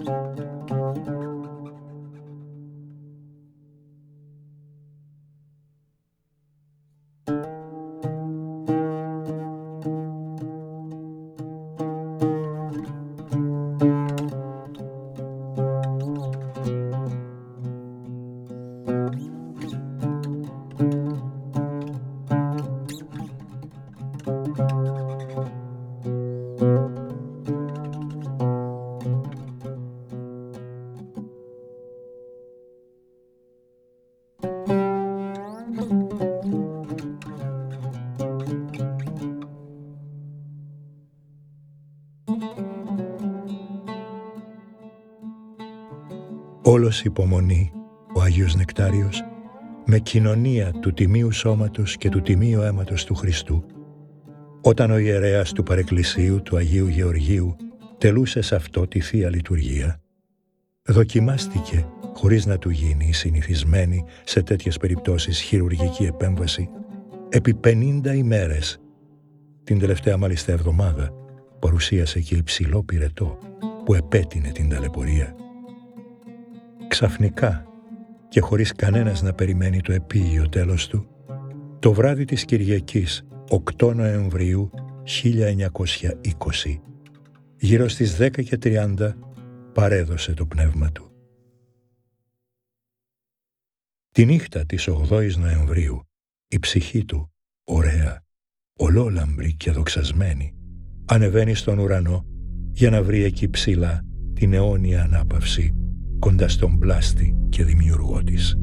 Όλος υπομονή ο Αγίος Νεκτάριος, με κοινωνία του Τιμίου Σώματος και του Τιμίου Αίματος του Χριστού, όταν ο ιερέας του Παρεκκλησίου του Αγίου Γεωργίου τελούσε σε αυτό τη Θεία Λειτουργία, δοκιμάστηκε, χωρίς να του γίνει η συνηθισμένη σε τέτοιες περιπτώσεις χειρουργική επέμβαση, επί 50 ημέρες. Την τελευταία μάλιστα εβδομάδα παρουσίασε και υψηλό πυρετό που επέτεινε την ταλαιπωρία. Ξαφνικά και χωρίς κανένας να περιμένει το επίγειο τέλος του, το βράδυ της Κυριακής 8 Νοεμβρίου 1920, γύρω στις 10:30, παρέδωσε το πνεύμα του. Τη νύχτα της 8ης Νοεμβρίου, η ψυχή του, ωραία, ολόλαμπρη και δοξασμένη, ανεβαίνει στον ουρανό για να βρει εκεί ψηλά την αιώνια ανάπαυση κοντά στον πλάστη και δημιουργό της.